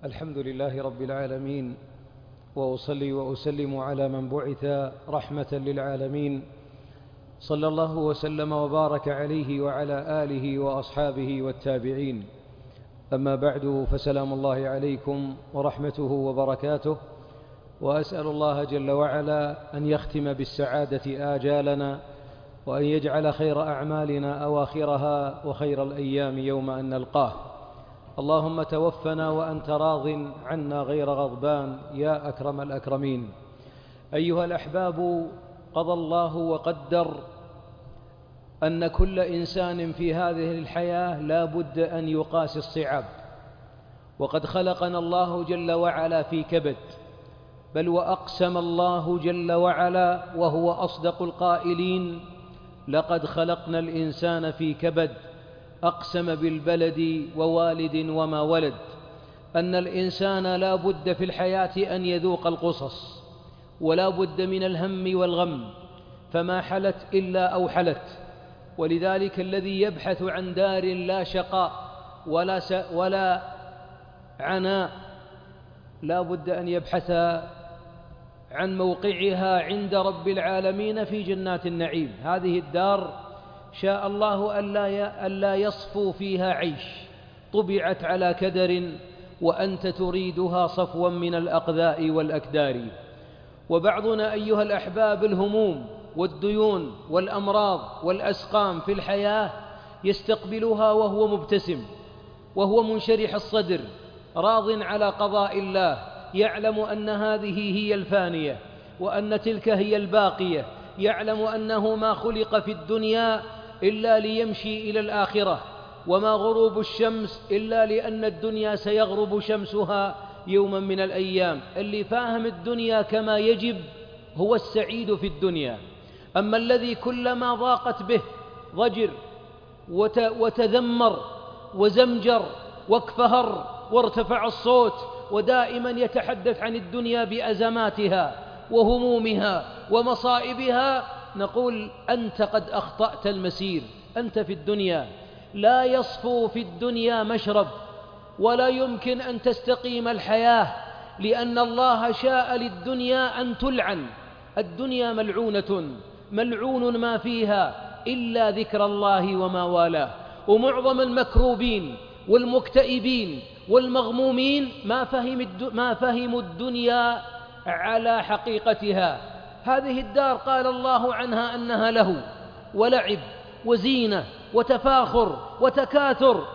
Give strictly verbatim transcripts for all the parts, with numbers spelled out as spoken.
الحمد لله رب العالمين، وأصلي وأسلم على من بعث رحمة للعالمين، صلى الله وسلم وبارك عليه وعلى آله وأصحابه والتابعين. أما بعد، فسلام الله عليكم ورحمته وبركاته، وأسأل الله جل وعلا أن يختم بالسعادة آجالنا، وأن يجعل خير أعمالنا أواخرها، وخير الأيام يوم أن نلقاه. اللهم توفنا وأنت راض عنا غير غضبان يا أكرم الأكرمين. أيها الأحباب، قضى الله وقدر أن كل إنسان في هذه الحياة لا بد أن يقاسي الصعاب، وقد خلقنا الله جل وعلا في كبد، بل وأقسم الله جل وعلا وهو أصدق القائلين: لقد خلقنا الإنسان في كبد. أقسم بالبلد ووالد وما ولد، أن الإنسان لا بد في الحياة أن يذوق القصص، ولا بد من الهم والغم، فما حلت إلا أوحلت. ولذلك الذي يبحث عن دار لا شقاء ولا, س ولا عناء لا بد أن يبحث عن موقعها عند رب العالمين في جنات النعيم. هذه الدار شاء الله ألا يصفو فيها عيش، طبعت على كدر، وأنت تريدها صفوا من الأقذاء والأكدار. وبعضنا أيها الأحباب الهموم والديون والأمراض والأسقام في الحياة يستقبلها وهو مبتسم، وهو منشرح الصدر، راض على قضاء الله، يعلم أن هذه هي الفانية، وأن تلك هي الباقية، يعلم أنه ما خلق في الدنيا إلا ليمشي إلى الآخرة، وما غروب الشمس إلا لأن الدنيا سيغرب شمسها يوما من الأيام. اللي فاهم الدنيا كما يجب هو السعيد في الدنيا. أما الذي كلما ضاقت به ضجر وتذمر وزمجر واكفهر وارتفع الصوت، ودائما يتحدث عن الدنيا بأزماتها وهمومها ومصائبها، نقول: أنت قد أخطأت المسير. أنت في الدنيا لا يصفو في الدنيا مشرب، ولا يمكن أن تستقيم الحياة، لأن الله شاء للدنيا أن تلعن. الدنيا ملعونة، ملعون ما فيها إلا ذكر الله وما والاه. ومعظم المكروبين والمكتئبين والمغمومين ما فهم ما فهموا الدنيا على حقيقتها. هذه الدار قال الله عنها أنها له ولعب وزينة وتفاخر وتكاثر،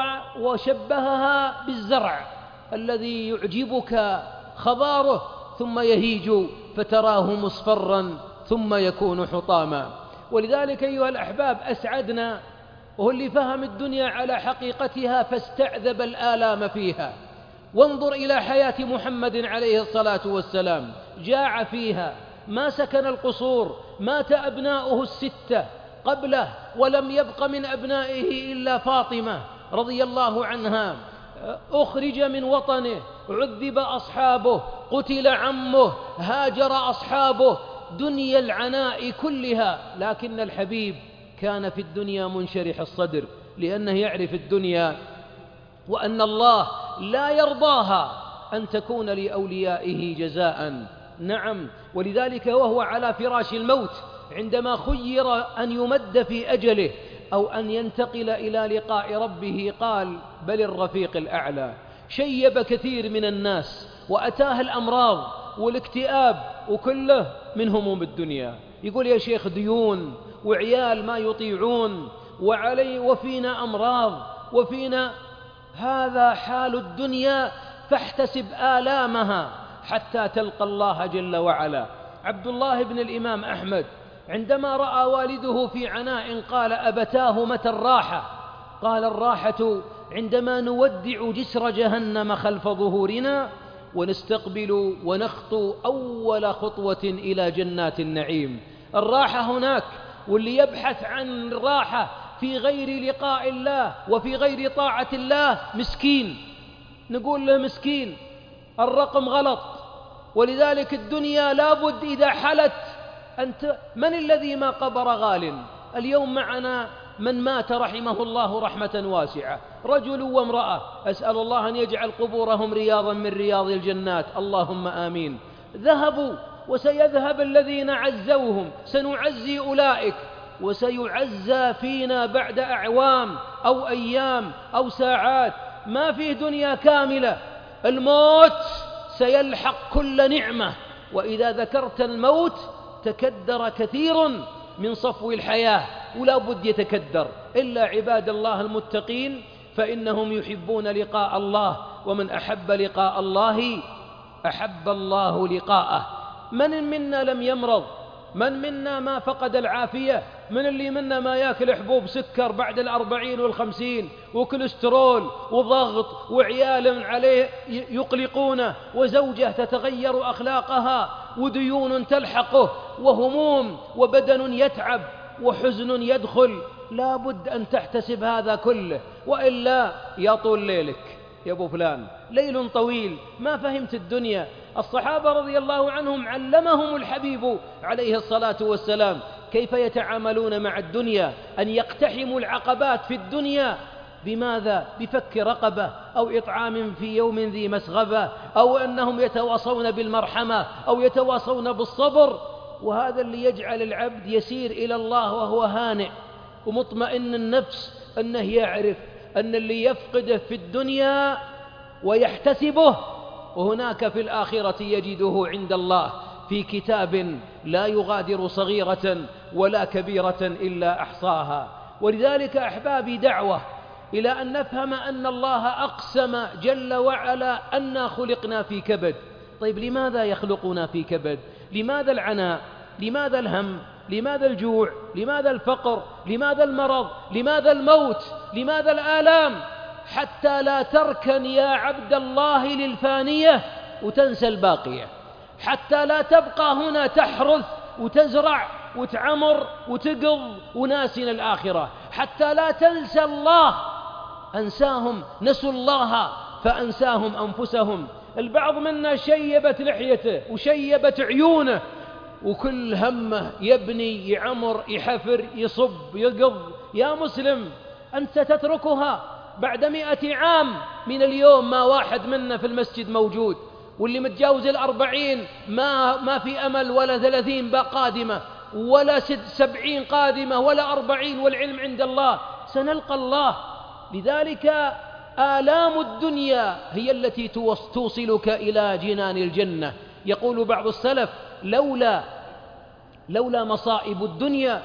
وشبهها بالزرع الذي يعجبك خضاره ثم يهيج فتراه مصفرا ثم يكون حطاما. ولذلك أيها الأحباب، أسعدنا وهو اللي فهم الدنيا على حقيقتها فاستعذب الآلام فيها. وانظر إلى حياة محمد عليه الصلاة والسلام، جاع فيها، ما سكن القصور، مات أبناؤه الستة قبله، ولم يبق من أبنائه إلا فاطمة رضي الله عنها. أخرج من وطنه، عذب أصحابه، قتل عمه، هاجر أصحابه، دنيا العناء كلها. لكن الحبيب كان في الدنيا منشرح الصدر، لأنه يعرف الدنيا وأن الله لا يرضاها أن تكون لأوليائه جزاء. نعم، ولذلك وهو على فراش الموت عندما خير أن يمد في أجله أو أن ينتقل إلى لقاء ربه قال: بل الرفيق الأعلى. شيب كثير من الناس، وأتاه الأمراض والاكتئاب، وكله من هموم الدنيا. يقول: يا شيخ، ديون وعيال ما يطيعون، وعلي وفينا أمراض وفينا. هذا حال الدنيا، فاحتسب آلامها حتى تلقى الله جل وعلا. عبد الله بن الإمام أحمد عندما رأى والده في عناء قال: أبتاه متى الراحة؟ قال: الراحة عندما نودع جسر جهنم خلف ظهورنا، ونستقبل ونخطو أول خطوة إلى جنات النعيم. الراحة هناك. واللي يبحث عن الراحة في غير لقاء الله وفي غير طاعة الله مسكين. نقول له: مسكين، الرقم غلط. ولذلك الدنيا لابد إذا حلت أنت. من الذي ما قبر غال؟ اليوم معنا من مات رحمه الله رحمة واسعة، رجل وامرأة، أسأل الله أن يجعل قبورهم رياضا من رياض الجنات، اللهم آمين. ذهبوا وسيذهب الذين عزوهم، سنعزي أولئك، وسيعزى فينا بعد أعوام أو أيام أو ساعات. ما فيه دنيا كاملة، الموت سيلحق كل نعمة، وإذا ذكرت الموت تكدر كثير من صفو الحياة، ولا بد يتكدر إلا عباد الله المتقين، فإنهم يحبون لقاء الله، ومن أحب لقاء الله أحب الله لقاءه. من منا لم يمرض؟ من منا ما فقد العافية؟ من اللي منا ما يأكل حبوب سكر بعد الأربعين والخمسين، وكوليسترول وضغط، وعيال عليه يقلقونه، وزوجة تتغير أخلاقها، وديون تلحقه، وهموم، وبدن يتعب، وحزن يدخل. لا بد أن تحتسب هذا كله، وإلا يطول ليلك يا أبو فلان، ليل طويل ما فهمت الدنيا. الصحابة رضي الله عنهم علمهم الحبيب عليه الصلاة والسلام كيف يتعاملون مع الدنيا، أن يقتحموا العقبات في الدنيا. بماذا؟ بفك رقبة، أو إطعام في يوم ذي مسغبة، أو أنهم يتواصون بالمرحمة، أو يتواصون بالصبر. وهذا اللي يجعل العبد يسير إلى الله وهو هانئ ومطمئن النفس، أنه يعرف أن اللي يفقده في الدنيا ويحتسبه، وهناك في الآخرة يجده عند الله في كتاب لا يغادر صغيرة ولا كبيرة إلا أحصاها. ولذلك أحبابي دعوة إلى أن نفهم أن الله أقسم جل وعلا أننا خلقنا في كبد. طيب لماذا يخلقنا في كبد؟ لماذا العناء؟ لماذا الهم؟ لماذا الجوع؟ لماذا الفقر؟ لماذا المرض؟ لماذا الموت؟ لماذا الآلام؟ حتى لا تركن يا عبد الله للفانية وتنسى الباقية، حتى لا تبقى هنا تحرث وتزرع وتعمر وتقض وناسين الآخرة، حتى لا تنسى الله. أنساهم، نسوا الله فأنساهم أنفسهم. البعض منا شيبت لحيته وشيبت عيونه، وكل همه يبني، يعمر، يحفر، يصب، يقض. يا مسلم، أنت ستتركها بعد مئة عام من اليوم. ما واحد منا في المسجد موجود، واللي متجاوز الأربعين ما, ما في أمل، ولا ثلاثين قادمة، ولا سبعين قادمة، ولا أربعين، والعلم عند الله. سنلقى الله. لذلك آلام الدنيا هي التي توصلك إلى جنان الجنة. يقول بعض السلف: لولا لولا مصائب الدنيا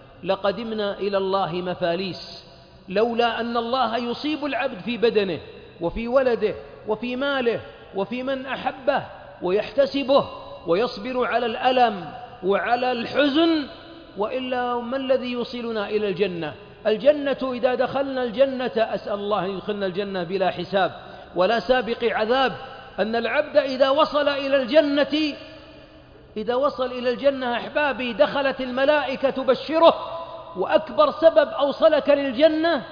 لقدمنا إلى الله مفاليس. لولا أن الله يصيب العبد في بدنه وفي ولده وفي ماله وفي من أحبه، ويحتسبه ويصبر على الألم وعلى الحزن، وإلا ما الذي يوصلنا إلى الجنة؟ الجنة إذا دخلنا الجنة، أسأل الله أن يدخلنا الجنة بلا حساب ولا سابق عذاب. أن العبد إذا وصل إلى الجنة إذا وصل إلى الجنة أحبابي، دخلت الملائكة تبشره، وأكبر سبب أوصلك للجنة،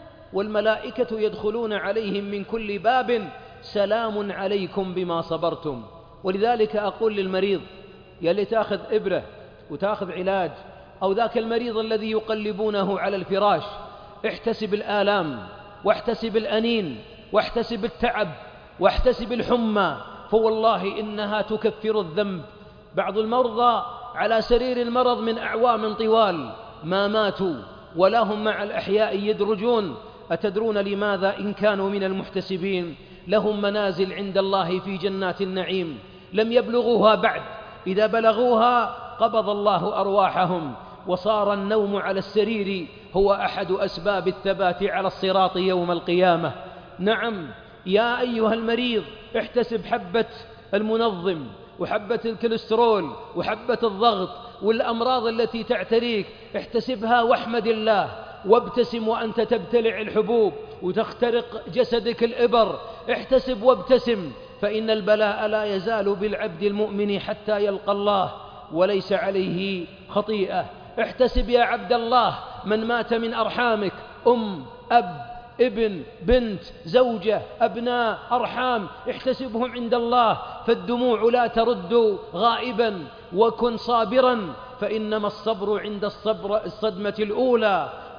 والملائكة يدخلون عليهم من كل باب: سلام عليكم بما صبرتم. ولذلك أقول للمريض: يا لي تأخذ إبرة وتأخذ علاج، أو ذاك المريض الذي يقلبونه على الفراش، احتسب الآلام، واحتسب الأنين، واحتسب التعب، واحتسب الحمى، فوالله إنها تكفر الذنب. بعض المرضى على سرير المرض من أعوام طوال ما ماتوا، ولا هم مع الأحياء يدرجون. أتدرون لماذا؟ إن كانوا من المحتسبين لهم منازل عند الله في جنات النعيم لم يبلغوها بعد. إذا بلغوها قبض الله أرواحهم، وصار النوم على السرير هو أحد أسباب الثبات على الصراط يوم القيامة. نعم يا أيها المريض، احتسب حبة المنظم، وحبة الكوليسترول، وحبة الضغط، والأمراض التي تعتريك، احتسبها واحمد الله، وابتسم وأنت تبتلع الحبوب وتخترق جسدك الإبر. احتسب وابتسم، فإن البلاء لا يزال بالعبد المؤمن حتى يلقى الله وليس عليه خطيئة. احتسب يا عبد الله من مات من أرحامك، أم، أب، ابن، بنت، زوجة، أبناء، أرحام، احتسبهم عند الله، فالدموع لا ترد غائبا، وكن صابرا، فإنما الصبر عند الصبر الصدمة الأولى.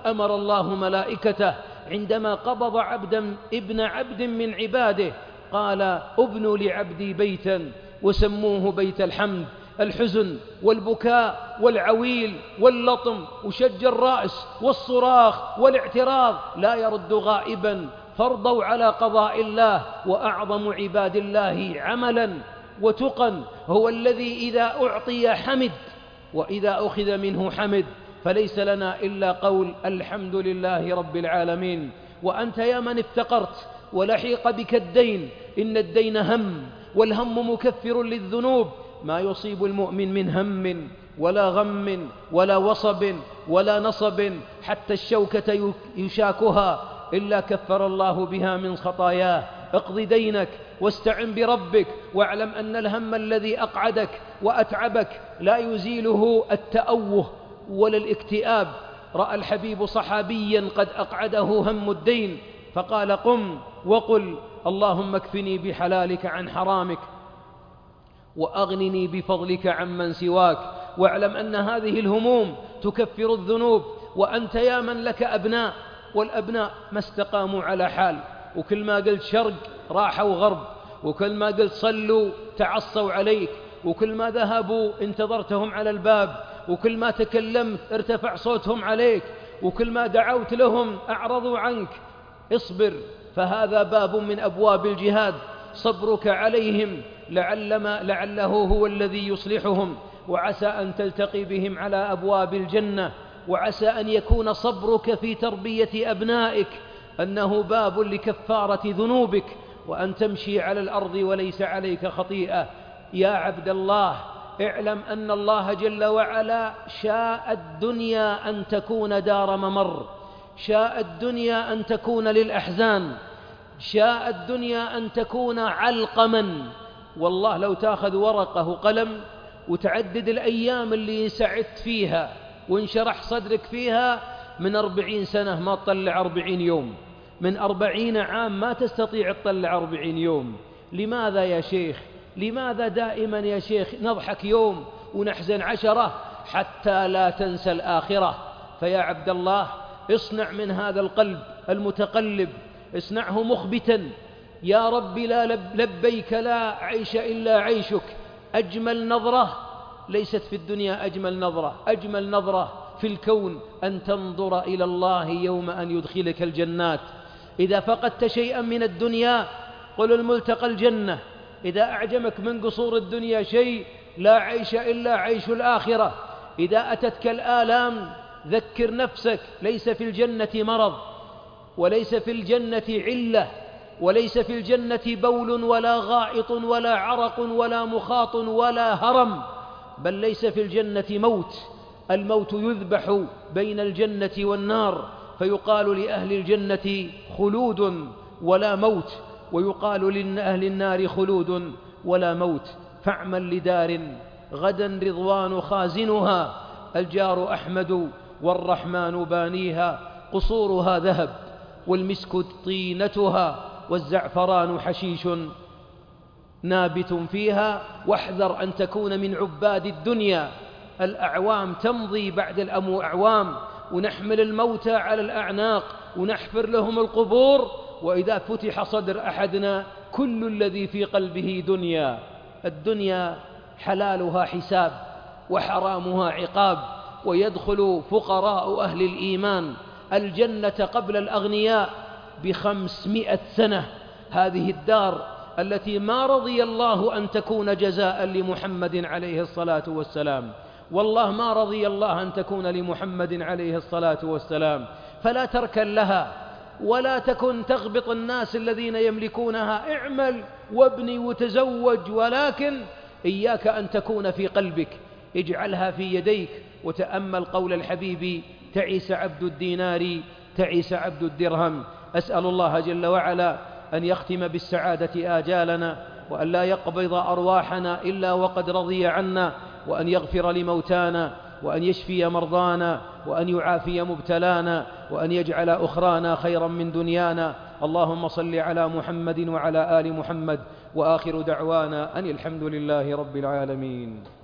أمر الله ملائكته عندما قبض عبدا ابن عبد من عباده قال ابنوا لعبدي بيتا وسموه بيت الحمد. الحزن والبكاء والعويل واللطم وشج الرأس والصراخ والاعتراض لا يرد غائبا، فارضوا على قضاء الله. وأعظم عباد الله عملا وتقا هو الذي إذا أعطي حمد وإذا أخذ منه حمد، فليس لنا إلا قول الحمد لله رب العالمين. وأنت يا من افتقرت ولحيق بك الدين، إن الدين هم، والهم مكفر للذنوب. ما يصيب المؤمن من هم ولا غم ولا وصب ولا نصب حتى الشوكة يشاكها إلا كفر الله بها من خطاياه. اقض دينك واستعن بربك، واعلم أن الهم الذي أقعدك وأتعبك لا يزيله التأوه ولا الاكتئاب. رأى الحبيب صحابيا قد أقعده هم الدين فقال قم وقل اللهم اكفني بحلالك عن حرامك وأغنني بفضلك عمن سواك. واعلم أن هذه الهموم تكفر الذنوب. وأنت يا من لك أبناء والأبناء ما استقاموا على حال، وكل ما قلت شرق راحوا غرب، وكل ما قلت صلوا تعصوا عليك، وكل ما ذهبوا انتظرتهم على الباب، وكل ما تكلمت ارتفع صوتهم عليك، وكل ما دعوت لهم أعرضوا عنك. اصبر، فهذا باب من أبواب الجهاد، صبرك عليهم لعل ما لعله هو الذي يصلحهم، وعسى أن تلتقي بهم على أبواب الجنة، وعسى أن يكون صبرك في تربية أبنائك أنه باب لكفارة ذنوبك، وأن تمشي على الأرض وليس عليك خطيئة. يا عبد الله، اعلم أن الله جل وعلا شاء الدنيا أن تكون دار ممر، شاء الدنيا أن تكون للأحزان، شاء الدنيا أن تكون علقما. والله لو تأخذ ورقة وقلم وتعدد الأيام اللي سعدت فيها وانشرح صدرك فيها، من أربعين سنة ما تطلع أربعين يوم، من أربعين عام ما تستطيع تطلع أربعين يوم. لماذا يا شيخ؟ لماذا دائما يا شيخ نضحك يوم ونحزن عشرة؟ حتى لا تنسى الآخرة. فيا عبد الله، اصنع من هذا القلب المتقلب، اصنعه مخبتا. يا رب لا لبيك لا عيش إلا عيشك. أجمل نظرة ليست في الدنيا، أجمل نظرة أجمل نظرة في الكون أن تنظر إلى الله يوم أن يدخلك الجنات. إذا فقدت شيئا من الدنيا قل الملتقى الجنة. إذا أعجمك من قصور الدنيا شيء، لا عيش إلا عيش الآخرة. إذا أتتك الآلام ذكر نفسك ليس في الجنة مرض، وليس في الجنة علة، وليس في الجنة بول ولا غائط ولا عرق ولا مخاط ولا هرم، بل ليس في الجنة موت. الموت يذبح بين الجنة والنار، فيقال لأهل الجنة خلود ولا موت، ويقال لأهل النار خلود ولا موت. فاعمل لدار غدا رضوان خازنها، الجار أحمد والرحمن بانيها، قصورها ذهب والمسك طينتها والزعفران حشيش نابت فيها. واحذر أن تكون من عباد الدنيا. الأعوام تمضي بعد الأعوام، ونحمل الموتى على الأعناق ونحفر لهم القبور، وإذا فتح صدر أحدنا كل الذي في قلبه دنيا. الدنيا حلالها حساب وحرامها عقاب، ويدخل فقراء أهل الإيمان الجنة قبل الأغنياء بخمسمائة سنة. هذه الدار التي ما رضي الله أن تكون جزاء لمحمد عليه الصلاة والسلام، والله ما رضي الله أن تكون لمحمد عليه الصلاة والسلام. فلا تركن لها ولا تكن تغبط الناس الذين يملكونها. اعمل وابني وتزوج، ولكن إياك أن تكون في قلبك، اجعلها في يديك. وتأمل قول الحبيب: تعس عبد الدينار تعس عبد الدرهم. أسأل الله جل وعلا أن يختم بالسعادة آجالنا، وأن لا يقبض أرواحنا إلا وقد رضي عنا، وأن يغفر لموتانا، وأن يشفي مرضانا، وأن يعافي مبتلانا، وأن يجعل أخرانا خيرا من دنيانا. اللهم صل على محمد وعلى آل محمد، وآخر دعوانا أن الحمد لله رب العالمين.